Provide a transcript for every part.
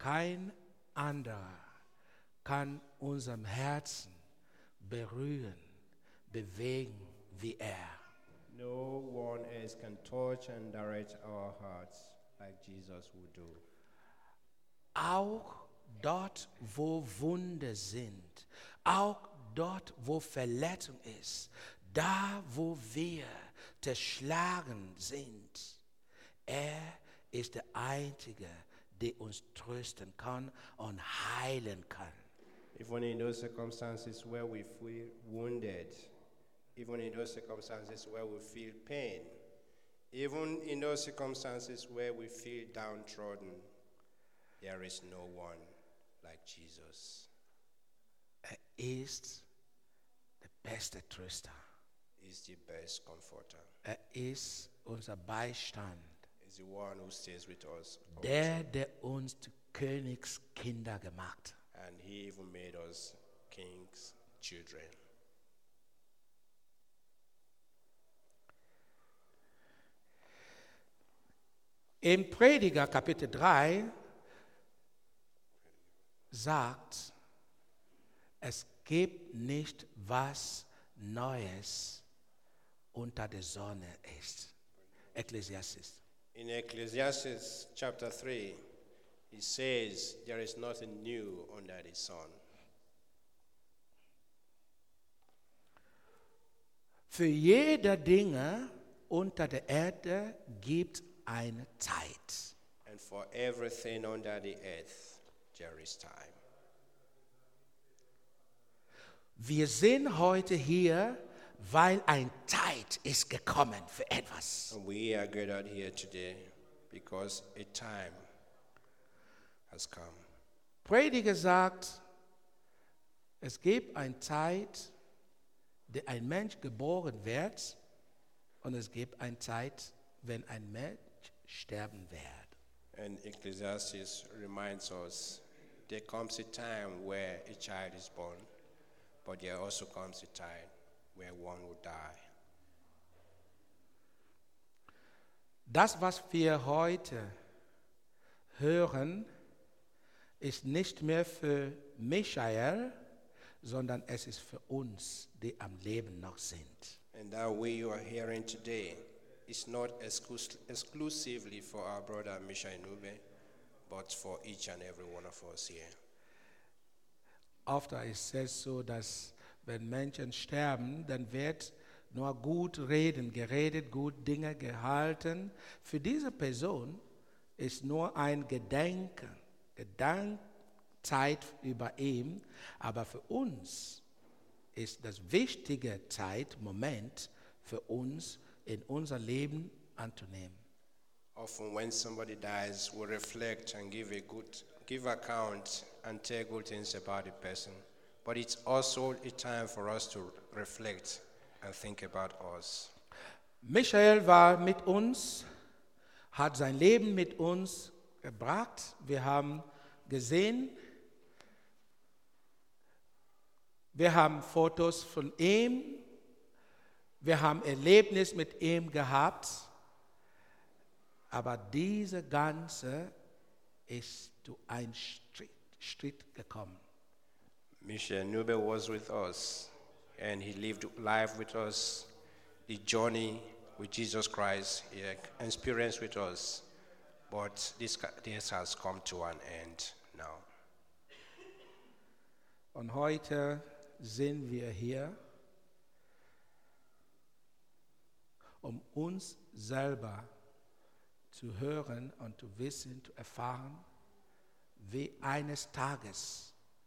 kein anderer kann unserem Herzen berühren, bewegen wie er. No one else can touch and direct our hearts like Jesus would do. Auch dort, wo Wunden sind, auch dort, wo Verletzung ist, da, wo wir zerschlagen sind, er ist der Einzige, der uns trösten kann und heilen kann. Even in those circumstances where we feel wounded, even in those circumstances where we feel pain, even in those circumstances where we feel downtrodden, there is no one like Jesus. Er ist der beste Tröster. He's the best comforter. Er ist unser Beistand. He's the one who stays with us. Der uns zu Königskinder gemacht. And he even made us kings' children. Im Prediger Kapitel 3 sagt, es gibt nicht was Neues unter der Sonne ist. Ekklesiastes. In Ecclesiastes chapter 3, he says there is nothing new under the sun. Für jede Dinge unter der Erde gibt eine Zeit. And for everything under the earth, there is time. Wir sind heute hier, weil eine Zeit ist gekommen für etwas. And we are gathered here today because a time has come. Prediger sagt, es gibt eine Zeit, der ein Mensch geboren wird, und es gibt eine Zeit, wenn ein Mensch sterben wird. And Ecclesiastes reminds us there comes a time where a child is born, but there also comes a time where one will die. Das, was wir heute hören, ist nicht mehr für Michael, sondern es ist für uns, die am Leben noch sind. And that way you are hearing today is not exclusively for our brother Misha Inube, but for each and every one of us here. Oft ist es so, dass wenn Menschen sterben, dann wird nur gut reden, geredet, gut Dinge gehalten. Für diese Person ist nur ein Gedenkzeit über ihn, aber für uns ist das wichtige Moment für uns in unser Leben anzunehmen. Often when somebody dies, we reflect and give account and tell good things about the person. But it's also a time for us to reflect and think about us. Michael war mit uns, hat sein Leben mit uns gebracht. Wir haben gesehen, wir haben Fotos von ihm, wir haben Erlebnis mit ihm gehabt, aber diese Ganze ist zu einem Schritt gekommen. Misha Nube was with us, and he lived life with us, the journey with Jesus Christ, he experienced with us, but this has come to an end now. Und heute sind wir hier, um uns selber zu hören und zu wissen, zu erfahren, wie eines Tages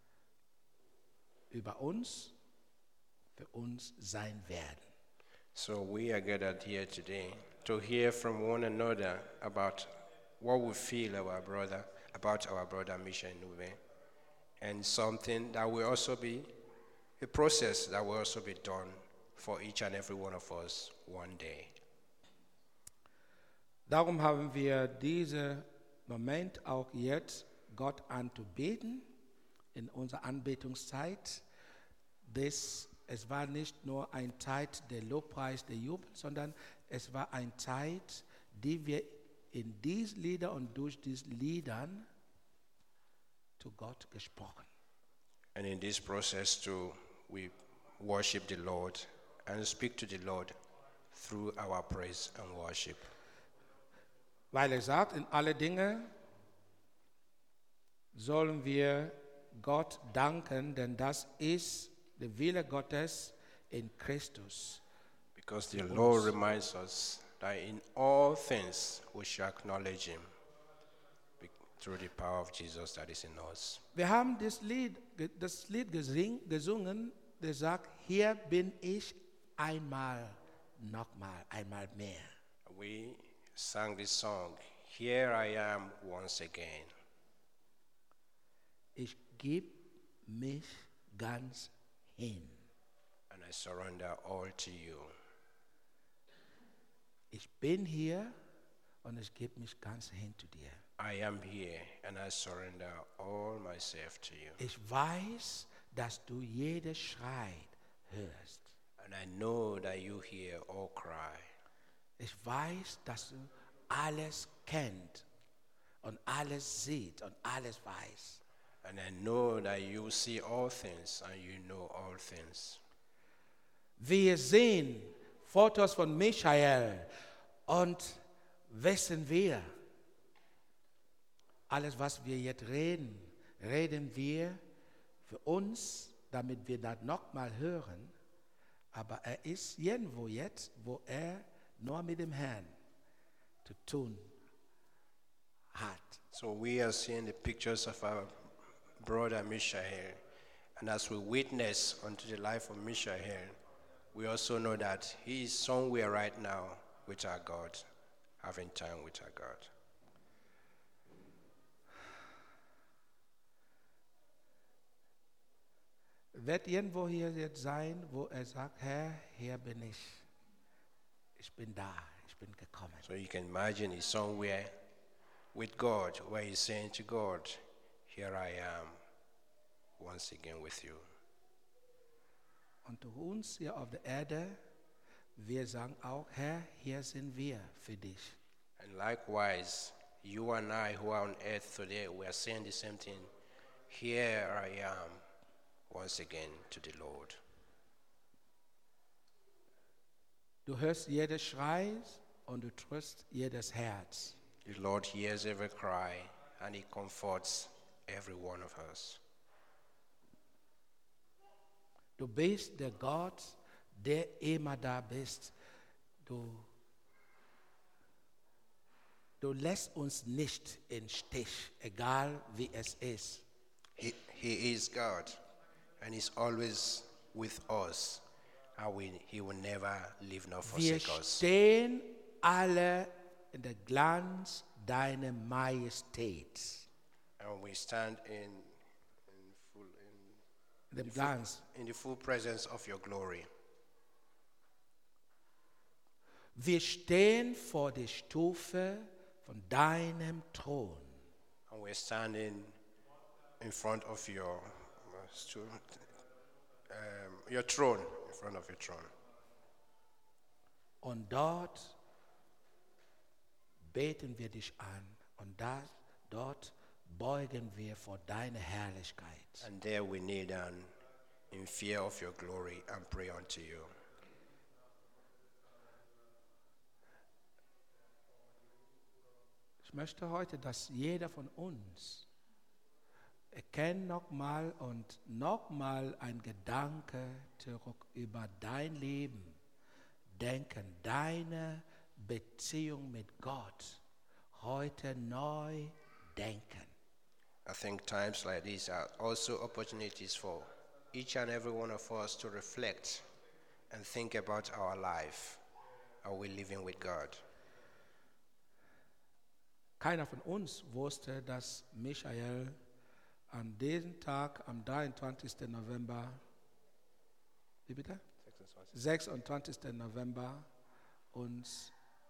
über uns, für uns sein werden. So we are gathered here today to hear from one another about what we feel about our brother Misha Nube, and something that will also be a process that will also be done for each and every one of us one day. Darum haben wir diesen Moment auch jetzt, Gott anzubeten in unserer Anbetungszeit. Es war nicht nur eine Zeit der Lobpreis, der Jubel, sondern es war eine Zeit, die wir in diesen Liedern und durch diese Liedern zu Gott gesprochen. And in this process too, we worship the Lord and speak to the Lord through our praise and worship. Weil er sagt, in alle Dinge sollen wir Gott danken, denn das ist der Wille Gottes in Christus. Because the Lord reminds us that in all things we shall acknowledge him through the power of Jesus that is in us. Wir haben das Lied gesungen, der sagt, hier bin ich einmal, nochmal, einmal mehr. We sang this song, Here I Am Once Again. Ich gebe mich ganz hin. And I surrender all to you. Ich bin hier und ich gebe mich ganz hin zu dir. I am here and I surrender all myself to you. Ich weiß, dass du jedes Schrei hörst. And I know that you hear all cry. Ich weiß, dass du alles kennst und alles siehst und alles weißt. And I know that you see all things and you know all things. Wir sehen Fotos von Michael und wissen wir, alles, was wir jetzt reden, reden wir für uns, damit wir das nochmal hören. Aber er ist irgendwo jetzt, wo er nur mit dem Herrn zu tun hat. So we are seeing the pictures of our brother Mishael. And as we witness unto the life of Mishael, we also know that he is somewhere right now with our God, having time with our God. Wird irgendwo hier jetzt sein, wo er sagt, Herr, hier bin ich. Ich bin da, ich bin gekommen. So you can imagine he's somewhere with God, where he's saying to God, Here I am, once again with you. Und zu uns hier auf der Erde, wir sagen auch, Herr, hier sind wir für dich. And likewise, you and I who are on earth today, we are saying the same thing. Here I am, once again to the Lord. Du hörst jedes Schrei und du tröst jedes Herz. The Lord hears every cry and he comforts every one of us. Du bist der Gott, der immer da bist. Du lässt uns nicht im Stich, egal wie es ist. He is God and he's always with us. He will never leave nor Wir forsake us. stehen alle in der Glanz deiner Majestät. And we stand in Dem Glanz. the full presence of your glory. Wir stehen vor der Stufe von deinem Thron. And we're standing in front of your throne, in front of your throne. Und dort beten wir dich an. Und dort beugen wir vor deiner Herrlichkeit. And there we kneel down in fear of your glory and pray unto you. Ich möchte heute, dass jeder von uns erkennt nochmal und nochmal ein Gedanke zurück über dein Leben. Denken, deine Beziehung mit Gott heute neu denken. I think times like these are also opportunities for each and every one of us to reflect and think about our life. Are we living with God? Keiner von uns wusste, dass Michael an diesem Tag, am 23. November, wie bitte? 26. November uns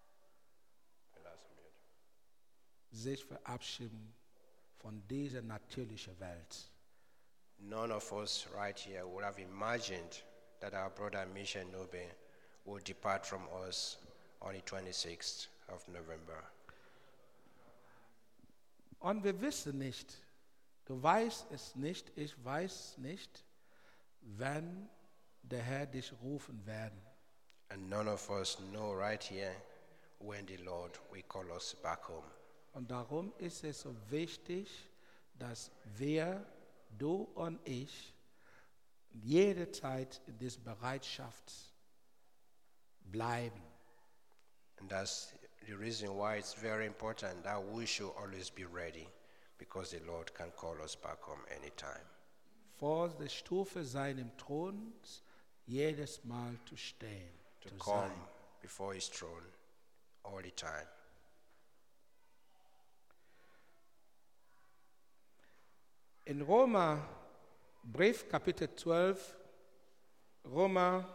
sich verabschieden von dieser natürlichen Welt. None of us right here would have imagined that our brother Misha Nobe would depart from us on the 26th of November. Und wir wissen nicht, Du weißt es nicht, ich weiß nicht, wann der Herr dich rufen werden. And none of us know right here when the Lord will call us back home. Und darum ist es so wichtig, dass wir, du und ich, jede Zeit in dieser Bereitschaft bleiben. And that's the reason why it's very important that we should always be ready, because the Lord can call us back home anytime. Vor der Stufe seinem Throns jedes Mal zu stehen, To zu come sein. before his throne all the time. In Roma, Brief Kapitel 12, Roma,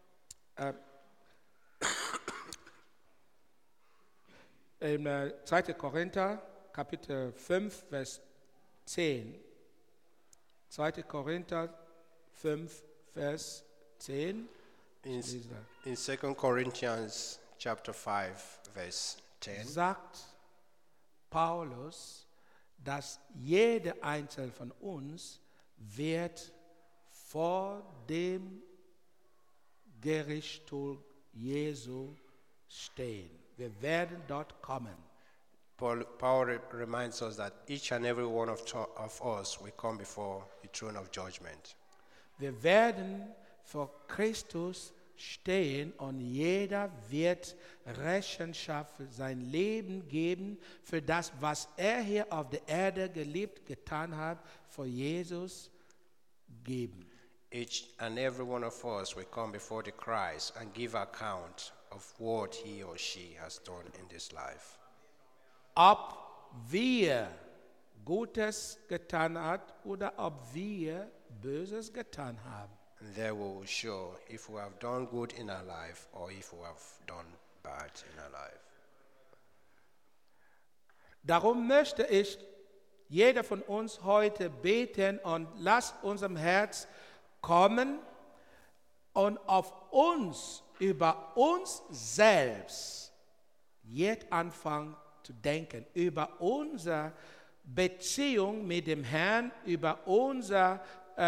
in 2. Korinther, Kapitel 5, Vers 10. 2. Korinther 5, Vers 10. In, Ich lese das. in 2 Corinthians chapter 5, verse 10, Sagt Paulus, dass jeder Einzelne von uns wird vor dem Gerichtsstuhl Jesu stehen. Wir werden dort kommen. Paul reminds us that each and every one of us will come before the throne of judgment. Wir werden vor Christus stehen und jeder wird Rechenschaft für sein Leben geben, für das, was er hier auf der Erde gelebt, getan hat, vor Jesus geben. Each and every one of us will come before the Christ and give account of what he or she has done in this life. Ob wir Gutes getan hat oder ob wir Böses getan haben. And there we will show if we have done good in our life or if we have done bad in our life. Darum möchte ich jeder von uns heute beten und lasst unserem Herz kommen und auf uns, über uns selbst, jetzt anfangen zu denken, über unsere Beziehung mit dem Herrn, über unsere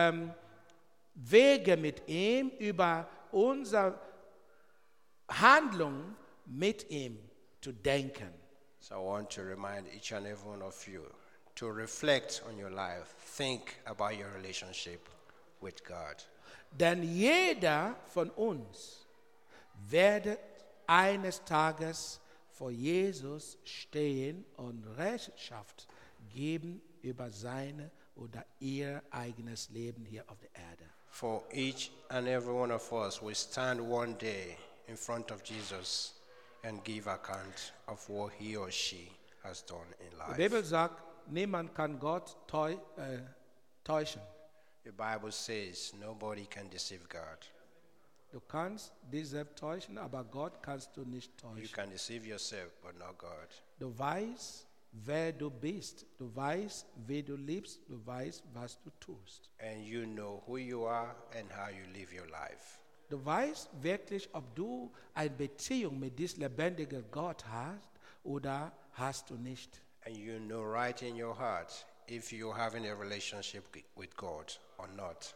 Wege mit ihm, über unsere Handlung mit ihm zu denken. So I want to remind each and every one of you to reflect on your life. Think about your relationship with God. Denn jeder von uns wird eines Tages vor Jesus stehen und Rechenschaft geben über seine oder ihr eigenes Leben hier auf der Erde. For each and every one of us will stand one day in front of Jesus and give account of what he or she has done in Die Bibel life. sagt, niemand kann Gott täuschen. The Bible says nobody can deceive God. Du kannst dich selbst täuschen, aber Gott kannst du nicht You täuschen. can deceive yourself, but not God. Du weißt, wer du bist. Du weißt, wie du lebst. Du weißt, was du tust. And you know who you are and how you live your life. Du weißt wirklich, ob du eine Beziehung mit diesem lebendigen Gott hast oder hast du nicht. And you know right in your heart if you're having a relationship with God or not.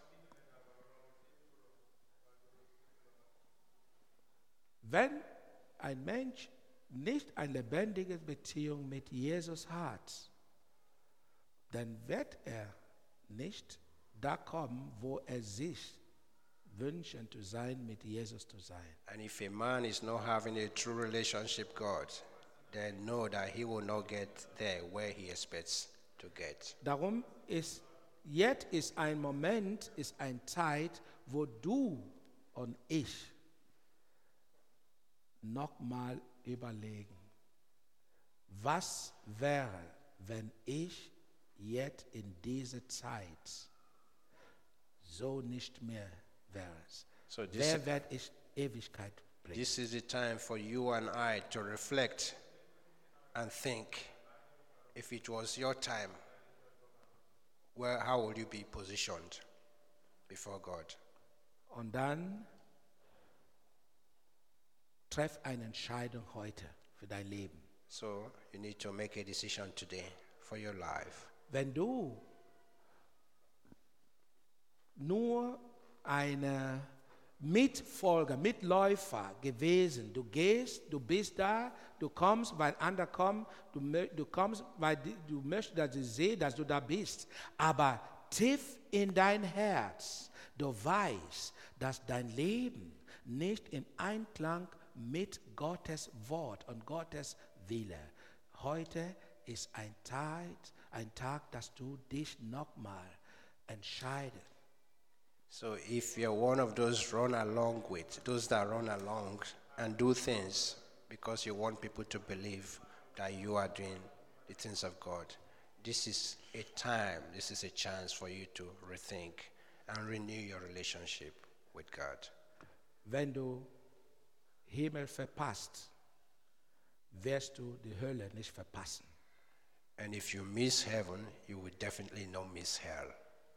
Wenn ein Mensch nicht eine lebendige Beziehung mit Jesus hat, dann wird er nicht da kommen, wo er sich wünscht zu sein, mit Jesus zu sein. And if a man is not having a true relationship with God, then know that he will not get there where he expects to get. Darum ist jetzt ist ein Moment, ist eine Zeit, wo du und ich nochmal überlegen, was wäre, wenn ich jetzt in dieser Zeit so nicht mehr wäre. So Wer wird ich Ewigkeit bringen? this is the time for you and I to reflect and think, if it was your time, how would you be positioned before God? Und dann treff eine Entscheidung heute für dein Leben. So you need to make a decision today for your life. Wenn du nur ein Mitfolger, Mitläufer gewesen. Du gehst, du bist da, du kommst, weil andere kommen, du kommst, weil du möchtest, dass sie sehen, dass du da bist. Aber tief in dein Herz, du weißt, dass dein Leben nicht im Einklang mit Gottes Wort und Gottes Wille. Heute ist ein Tag, dass du dich nochmal entscheidest. So if you're one of those that run along and do things because you want people to believe that you are doing the things of God, this is a chance for you to rethink and renew your relationship with God. Wenn du Himmel verpasst, wirst du die Hölle nicht verpassen. And if you miss heaven, you will definitely not miss hell.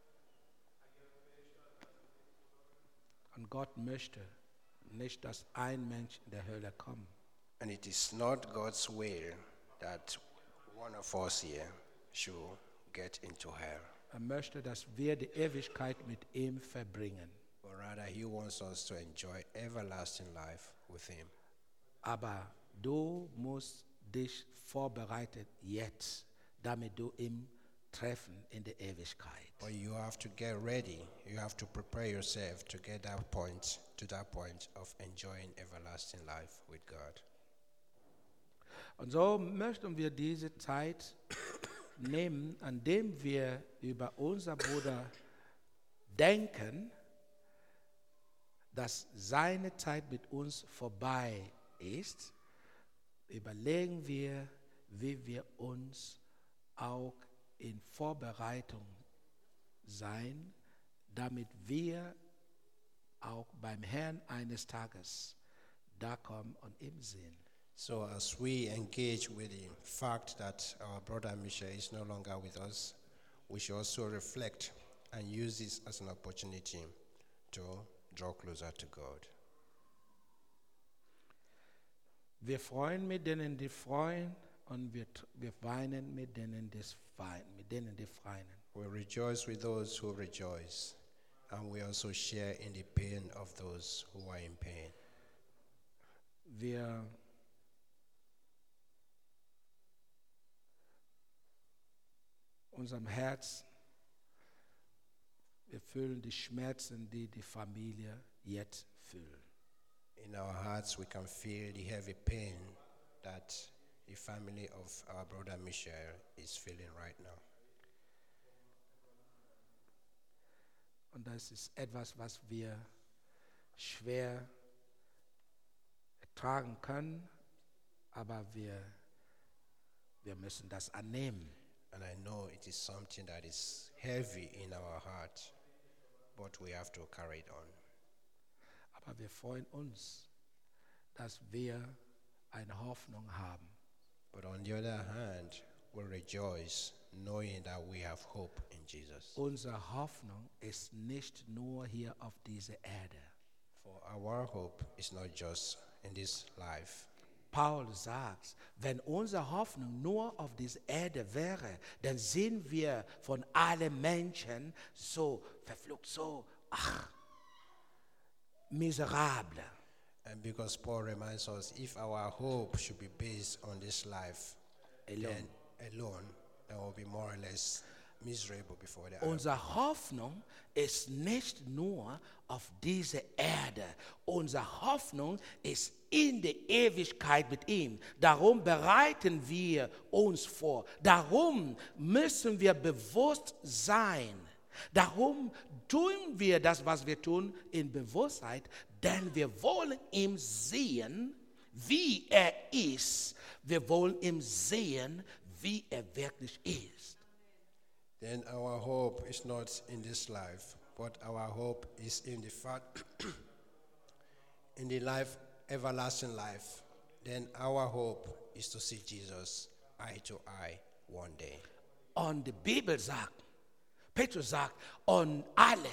Und Gott möchte nicht, dass ein Mensch in der Hölle kommt. And it is not God's will that one of us here should get into hell. Er möchte, dass wir die Ewigkeit mit ihm verbringen. But rather, he wants us to enjoy everlasting life with him. Aber du musst dich vorbereiten jetzt, damit du ihn treffen in der Ewigkeit. But you have to get ready. You have to prepare yourself to get to that point of enjoying everlasting life with God. Und so möchten wir diese Zeit nehmen, an dem wir über unser Bruder denken, dass seine Zeit mit uns vorbei ist. Überlegen wir, wie wir uns auch in Vorbereitung sein, damit wir auch beim Herrn eines Tages da kommen und ihm sehen. So as we engage with the fact that our brother Misha is no longer with us, we should also reflect and use this as an opportunity to draw closer to God. Wir freuen mit denen, die freuen, und wir weinen mit denen, die weinen. We rejoice with those who rejoice, and we also share in the pain of those who are in pain. Unserem Herz, wir fühlen die Schmerzen, die die Familie jetzt fühlt. In our hearts, we can feel the heavy pain that the family of our brother Michael is feeling right now. Und das ist etwas, was wir schwer ertragen können, aber wir müssen das annehmen. And I know it is something that is heavy in our heart, but we have to carry it on. Aber wir freuen uns, dass wir eine Hoffnung haben. But on the other hand, we rejoice knowing that we have hope in Jesus. Unsere Hoffnung ist nicht nur hier auf dieser Erde. For our hope is not just in this life. Paul sagt, wenn unsere Hoffnung nur auf dieser Erde wäre, dann sind wir von allen Menschen so verflucht, so miserable. And because Paul reminds us, if our hope should be based on this life then we'll be more or less miserable before the Unsere Hoffnung ist nicht nur auf dieser Erde. Unsere Hoffnung ist in der Ewigkeit mit ihm. Darum bereiten wir uns vor. Darum müssen wir bewusst sein. Darum tun wir das, was wir tun, in Bewusstheit, denn wir wollen ihn sehen, wie er ist. Wir wollen ihn sehen, wie er wirklich ist. Then our hope is not in this life, but our hope is in the fact, in the life, everlasting life. Then our hope is to see Jesus eye to eye one day. Und die Bibel sagt, Petrus sagt, und alle,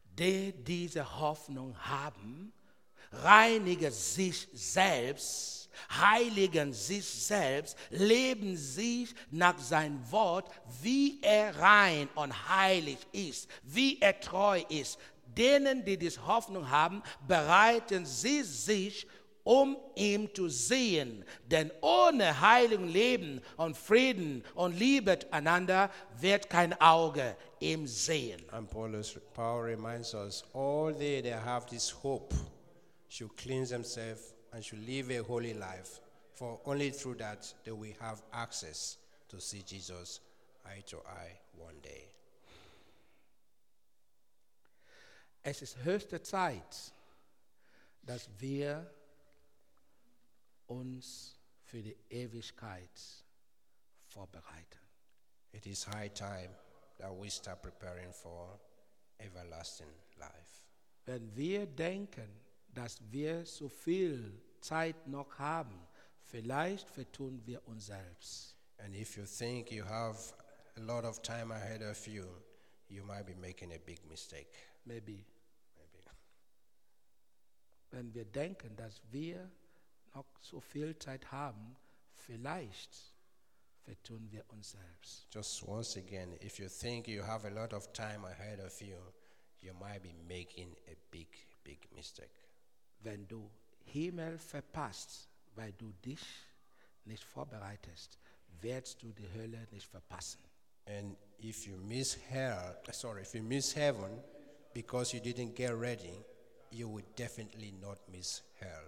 die diese Hoffnung haben, reinigen sich selbst, heiligen sich selbst, leben sich nach seinem Wort, wie er rein und heilig ist, wie er treu ist. Denen, die diese Hoffnung haben, bereiten sie sich, um ihn zu sehen. Denn ohne heiligen Leben und Frieden und Liebe einander wird kein Auge ihn sehen. And Paul reminds us, all they that have this hope should cleanse themselves and should live a holy life. For only through that they will have access to see Jesus eye to eye one day. Es ist höchste Zeit, dass wir uns für die Ewigkeit vorbereiten. It is high time that we start preparing for everlasting life. Wenn wir denken, dass wir so viel Zeit noch haben, vielleicht vertun wir uns selbst. And if you think you have a lot of time ahead of you, you might be making a big mistake. Maybe. Maybe. Wenn wir denken, dass wir noch so viel Zeit haben, vielleicht vertun wir uns selbst. Just once again, if you think you have a lot of time ahead of you, you might be making a big, big mistake. Wenn du Himmel verpasst, weil du dich nicht vorbereitest, wirst du die Hölle nicht verpassen. And if you miss heaven because you didn't get ready, you will definitely not miss hell.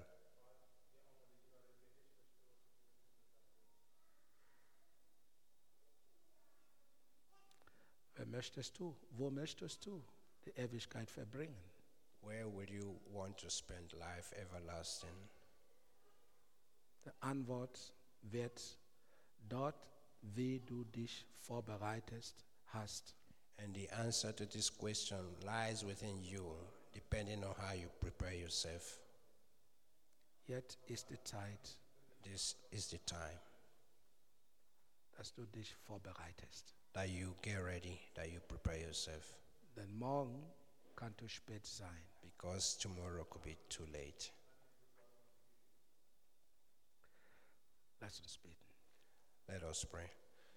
Wo möchtest du die Ewigkeit verbringen? Where will you want to spend life everlasting? Die Antwort wird dort, wie du dich vorbereitest hast. And the answer to this question lies within you, depending on how you prepare yourself. Jetzt ist die Zeit, This is the time dass du dich vorbereitest. that you get ready, that you prepare yourself, Denn morgen kann zu spät sein. because tomorrow could be too late. Lass uns beten. Let us pray.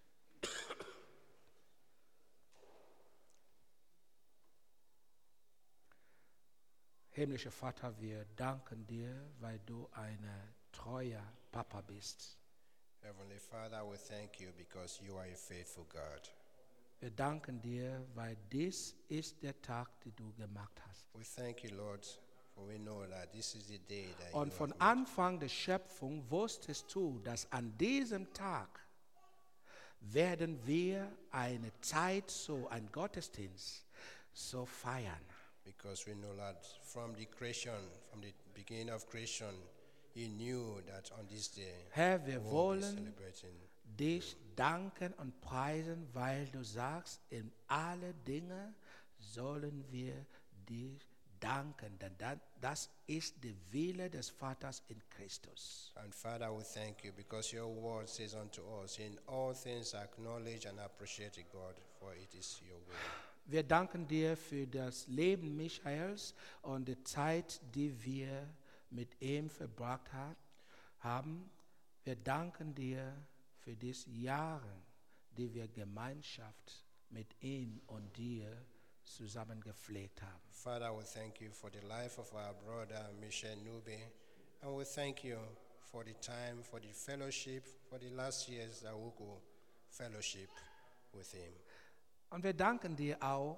Himmlischer Vater, wir danken dir, weil du ein treuer Papa bist. Heavenly Father, we thank you because you are a faithful God. Wir danken dir, weil dies ist der Tag, den du gemacht hast. We thank you, Lord, for we know that this is the day that Und you von have made. Anfang der Schöpfung wusstest du, dass an diesem Tag werden wir eine Zeit so, ein Gottesdienst so feiern. Because we know that from the beginning of creation, you knew that on this day Herr, wir we will be wollen celebrating. dich danken und preisen, weil du sagst, in alle Dinge sollen wir dich danken, denn das ist der Wille des Vaters in Christus. And Father, we thank you because your word says unto us, in all things acknowledge and appreciate God, for it is your will. Wir danken dir für das Leben Michaels und die Zeit, die wir mit ihm verbracht haben. Wir danken dir für diese Jahre, die wir Gemeinschaft mit ihm und dir zusammen gepflegt haben. Father, we thank you for the life of our brother Michel Nube, and we thank you for the time, for the fellowship, for the last years that we could fellowship with him. Und wir danken dir auch,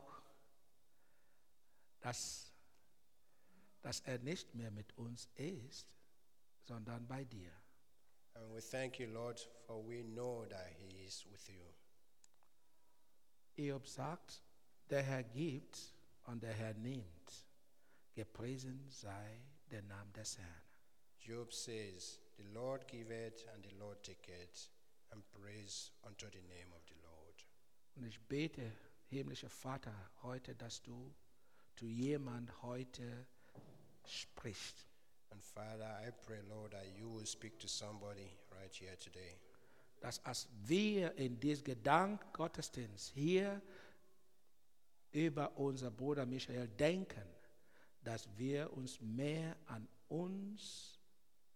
dass er nicht mehr mit uns ist, sondern bei dir. And we thank you, Lord, for we know that he is with you. Hiob sagt, der Herr gibt und der Herr nimmt. Gepriesen sei der Name des Herrn. Job says, the Lord giveth and the Lord taketh, and praise unto the name of the Lord. Und ich bete, himmlischer Vater, heute, dass du zu jemand heute sprichst. And Father, I pray, Lord, that you will speak to somebody right here today. Dass als wir in diesem Gedankengottesdienst hier über unser Bruder Michael denken, dass wir uns mehr an uns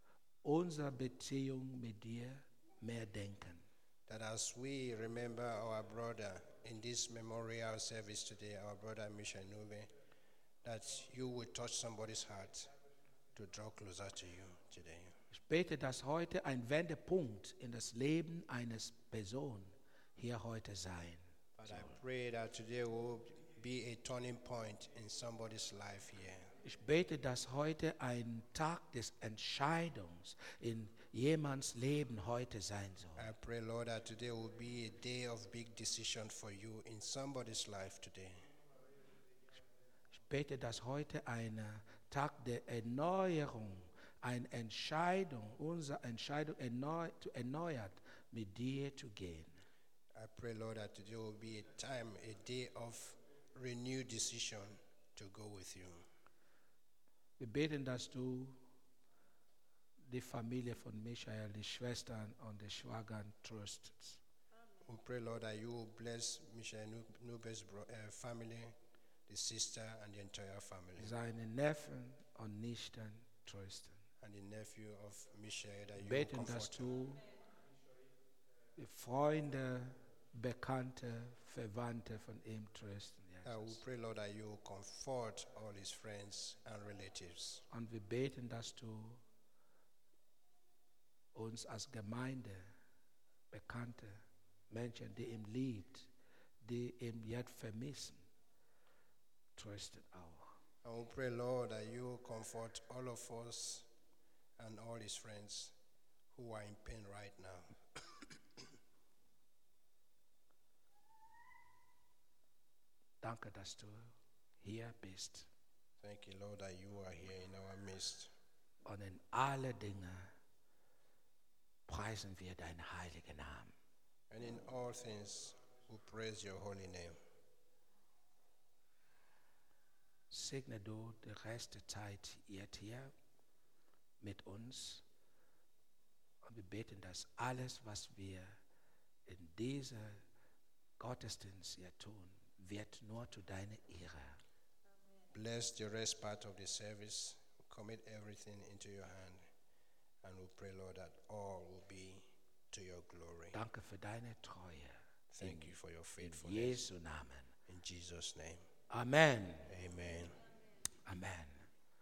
unsere Beziehung mit dir mehr denken. That as we remember our brother in this memorial service today, our brother Misha Nube, that you will touch somebody's heart to draw closer to you today. Ich bete, dass heute ein Wendepunkt in das Leben eines Person hier heute sein. But I pray that today will be a turning point in somebody's life here. Ich bete, dass heute ein Tag des Entscheidungs in jemands Leben heute sein soll. I pray, Lord, that today will be a day of big decision for you in somebody's life today. Ich bete, dass heute ein Tag der Erneuerung, eine Entscheidung, unsere Entscheidung erneuert, mit dir zu gehen. I pray, Lord, that today will be a time, a day of renewed decision to go with you. Wir beten, dass du die Familie von Michael, die Schwestern und die Schwagern tröstest. We pray, Lord, that you will bless Michael Nube's family, the sister, and the entire family. Seine Neffen und Nichten trösten. And the nephew of Michael, that Wir you will beten, dass comfort him. du die Freunde, Bekannte, Verwandte von ihm trösten. We Jesus. pray, Lord, that you will comfort all his friends and relatives. Und wir beten, dass du uns als Gemeinde, bekannte Menschen, die ihn liebt, die ihn jetzt vermissen, trösten auch. And we pray, Lord, that you will comfort all of us and all his friends who are in pain right now. Danke, dass du hier bist Thank you, Lord, that you are here in our midst. und in alle Dinge preisen wir deinen heiligen Namen. And in all things, we praise your holy name. Segne du die Rest der Zeit jetzt hier mit uns und wir beten, dass alles, was wir in dieser Gottesdienst hier tun, wird nur zu deiner Ehre. Bless the rest part of the service. We commit everything into your hand. And we pray, Lord, that all will be to your glory. Danke für deine Treue. Thank you for your In faithfulness. Jesu Namen. In Jesus' name. Amen. Amen. Amen.